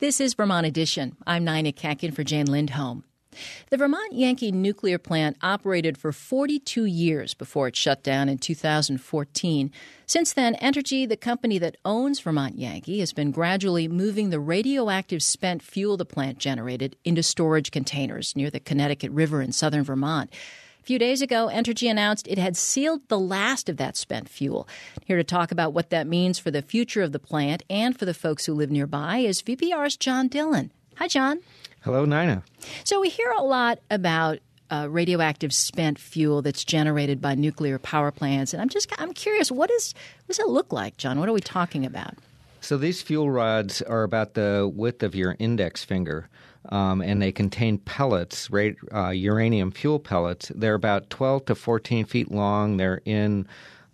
This is Vermont Edition. I'm Nina Kakin for Jan Lindholm. The Vermont Yankee nuclear plant operated for 42 years before it shut down in 2014. Since then, Entergy, the company that owns Vermont Yankee, has been gradually moving the radioactive spent fuel the plant generated into storage containers near the Connecticut River in southern Vermont. A few days ago, Entergy announced it had sealed the last of that spent fuel. Here to talk about what that means for the future of the plant and for the folks who live nearby is VPR's John Dillon. Hi, John. Hello, Nina. So we hear a lot about radioactive spent fuel that's generated by nuclear power plants, and I'm curious, what does it look like, John? What are we talking about? So these fuel rods are about the width of your index finger, and they contain pellets, uranium fuel pellets. They're about 12 to 14 feet long. They're in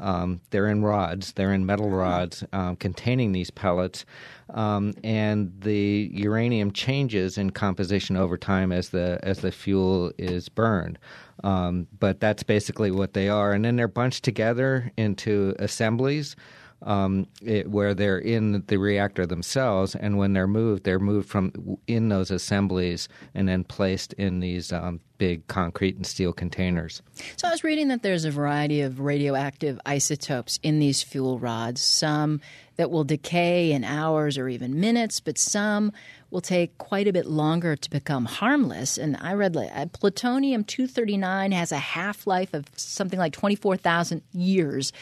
rods. They're in metal rods containing these pellets. And the uranium changes in composition over time as the fuel is burned. But that's basically what they are. And then they're bunched together into assemblies where they're in the reactor themselves. And when they're moved from in those assemblies and then placed in these big concrete and steel containers. So I was reading that there's a variety of radioactive isotopes in these fuel rods, some that will decay in hours or even minutes, but some will take quite a bit longer to become harmless. And I read plutonium-239 has a half-life of something like 24,000 years.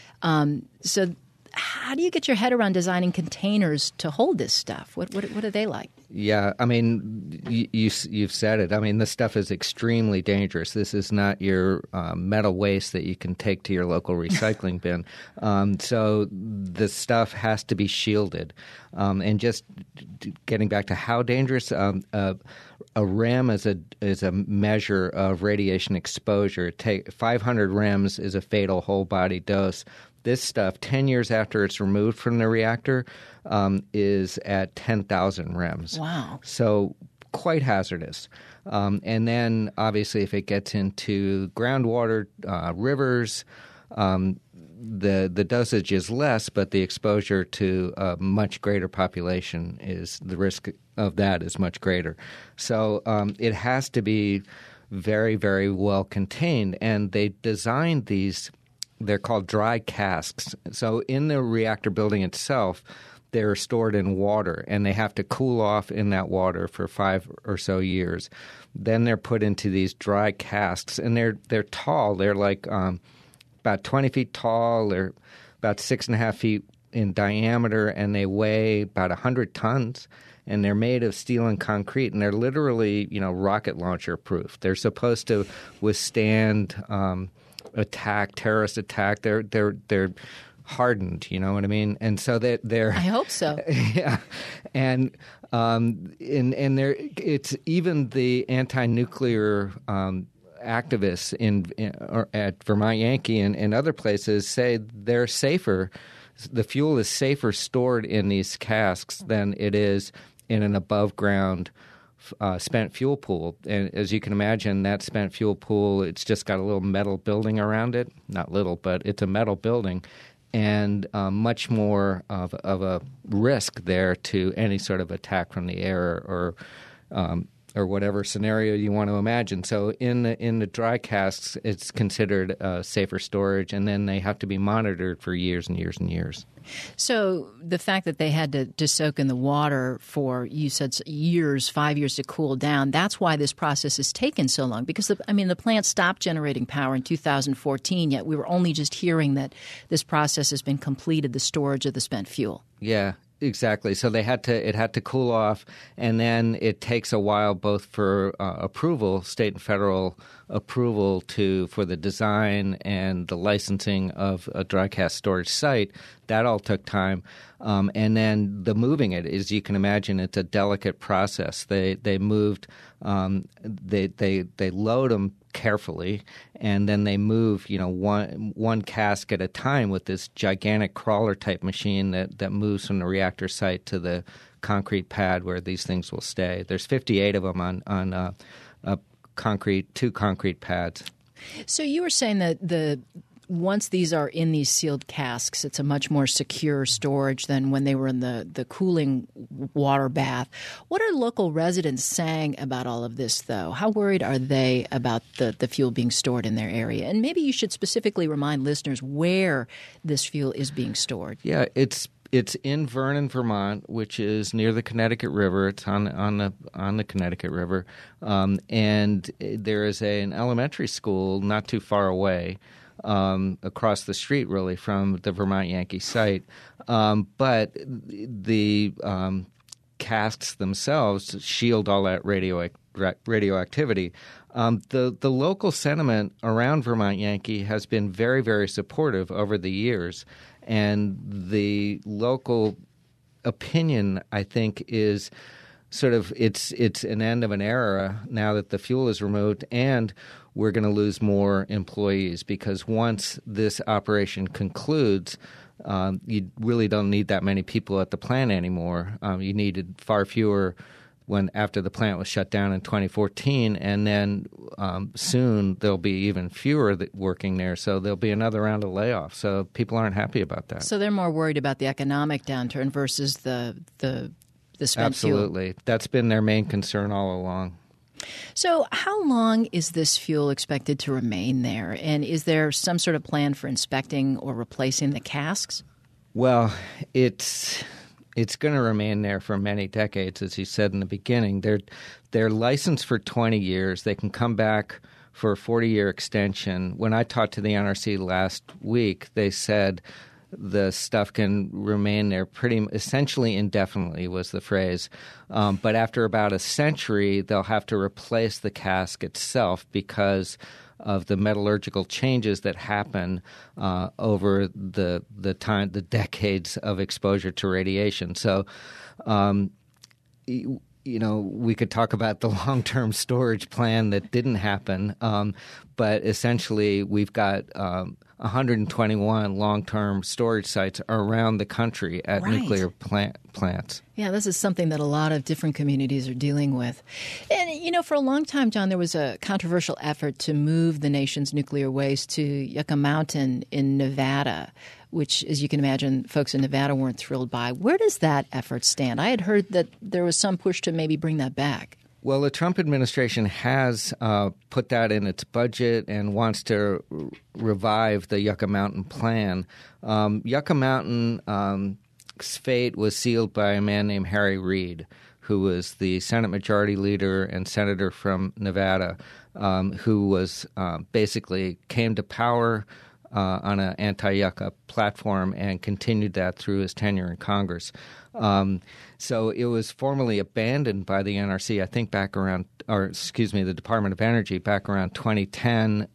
So how do you get your head around designing containers to hold this stuff? What are they like? Yeah, I mean, you've said it. I mean, this stuff is extremely dangerous. This is not your metal waste that you can take to your local recycling bin. So the stuff has to be shielded. And just getting back to how dangerous, a rem is a measure of radiation exposure. 500 rems is a fatal whole body dose. This stuff, 10 years after it's removed from the reactor, is at 10,000 rems. Wow. So quite hazardous. And then, obviously, if it gets into groundwater, rivers, the dosage is less, but the exposure to a much greater population the risk of that is much greater. So it has to be very, very well contained. And they designed these. They're called dry casks. So in the reactor building itself, they're stored in water, and they have to cool off in that water for 5 or so years. Then they're put into these dry casks, and they're tall. They're like about 20 feet tall. They're about 6.5 feet in diameter, and they weigh about 100 tons. And they're made of steel and concrete, and they're literally, rocket launcher proof. They're supposed to withstand terrorist attack. They're hardened, you know what I mean? And so they're I hope so. Yeah. And it's even the anti-nuclear activists at Vermont Yankee and other places say they're safer. The fuel is safer stored in these casks than it is in an above ground spent fuel pool. And as you can imagine, that spent fuel pool, it's just got a little metal building around it. Not little, but it's a metal building. And much more of a risk there to any sort of attack from the air or whatever scenario you want to imagine. So in the dry casks, it's considered safer storage, and then they have to be monitored for years and years and years. So the fact that they had to soak in the water for, you said, years, 5 years to cool down, that's why this process has taken so long. Because, the plant stopped generating power in 2014, yet we were only just hearing that this process has been completed, the storage of the spent fuel. Yeah. Exactly. So it had to cool off, and then it takes a while both for approval, state and federal approval for the design and the licensing of a dry cask storage site. That all took time. And then the moving it, as you can imagine, it's a delicate process. They moved they load them carefully, and then they move, one cask at a time with this gigantic crawler type machine that moves from the reactor site to the concrete pad where these things will stay. There's 58 of them on two concrete pads. So you were saying that once these are in these sealed casks, it's a much more secure storage than when they were in the cooling water bath. What are local residents saying about all of this, though? How worried are they about the fuel being stored in their area? And maybe you should specifically remind listeners where this fuel is being stored. Yeah, it's in Vernon, Vermont, which is near the Connecticut River. It's on the Connecticut River, and there is an elementary school not too far away, across the street, really, from the Vermont Yankee site. But the casks themselves shield all that radioactivity. The local sentiment around Vermont Yankee has been very, very supportive over the years. And the local opinion, I think, is sort of it's an end of an era now that the fuel is removed, and we're going to lose more employees because once this operation concludes, you really don't need that many people at the plant anymore. You needed far fewer after the plant was shut down in 2014, and then soon there'll be even fewer working there. So there'll be another round of layoffs. So people aren't happy about that. So they're more worried about the economic downturn versus the spent Absolutely. fuel. That's been their main concern all along. So how long is this fuel expected to remain there? And is there some sort of plan for inspecting or replacing the casks? Well, it's going to remain there for many decades, as you said in the beginning. They're licensed for 20 years. They can come back for a 40-year extension. When I talked to the NRC last week, they said the stuff can remain there essentially indefinitely was the phrase. But after about a century, they'll have to replace the cask itself because of the metallurgical changes that happen over the decades of exposure to radiation. So, we could talk about the long-term storage plan that didn't happen, but essentially we've got 121 long-term storage sites around the country at nuclear plants. Yeah, this is something that a lot of different communities are dealing with. And, for a long time, John, there was a controversial effort to move the nation's nuclear waste to Yucca Mountain in Nevada, which, as you can imagine, folks in Nevada weren't thrilled by. Where does that effort stand? I had heard that there was some push to maybe bring that back. Well, the Trump administration has put that in its budget and wants to revive the Yucca Mountain plan. Yucca Mountain's fate was sealed by a man named Harry Reid, who was the Senate Majority Leader and senator from Nevada, who was basically came to power on an anti-Yucca platform and continued that through his tenure in Congress. So it was formally abandoned by the NRC, I think the Department of Energy back around 2010.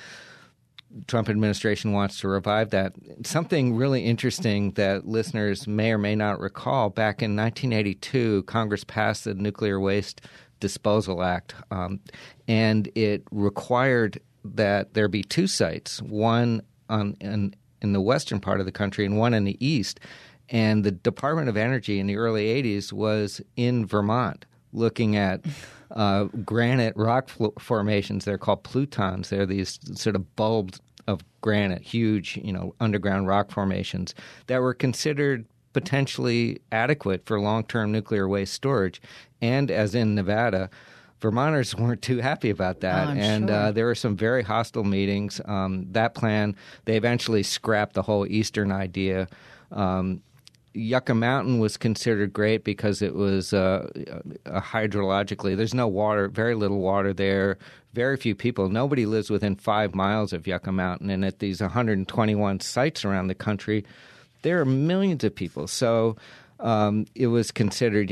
Trump administration wants to revive that. Something really interesting that listeners may or may not recall, back in 1982, Congress passed the Nuclear Waste Disposal Act, and it required that there be two sites, one in the western part of the country and one in the east. And the Department of Energy in the early 80s was in Vermont looking at granite rock formations. They're called plutons. They're these sort of bulbs of granite, huge, underground rock formations that were considered potentially adequate for long-term nuclear waste storage. And as in Nevada, Vermonters weren't too happy about that, sure. There were some very hostile meetings. That plan, they eventually scrapped the whole eastern idea. Yucca Mountain was considered great because it was hydrologically, there's no water, very little water there, very few people. Nobody lives within 5 miles of Yucca Mountain, and at these 121 sites around the country, there are millions of people. So it was considered,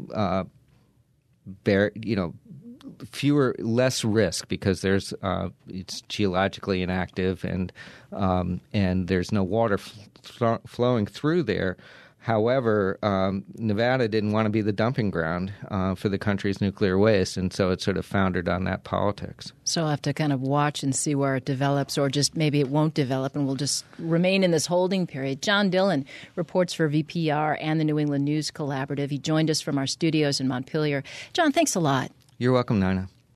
less risk because it's geologically inactive and there's no water flowing through there. However, Nevada didn't want to be the dumping ground for the country's nuclear waste, and so it sort of foundered on that politics. So I'll have to kind of watch and see where it develops, or just maybe it won't develop and we'll just remain in this holding period. John Dillon reports for VPR and the New England News Collaborative. He joined us from our studios in Montpelier. John, thanks a lot. You're welcome, Nina.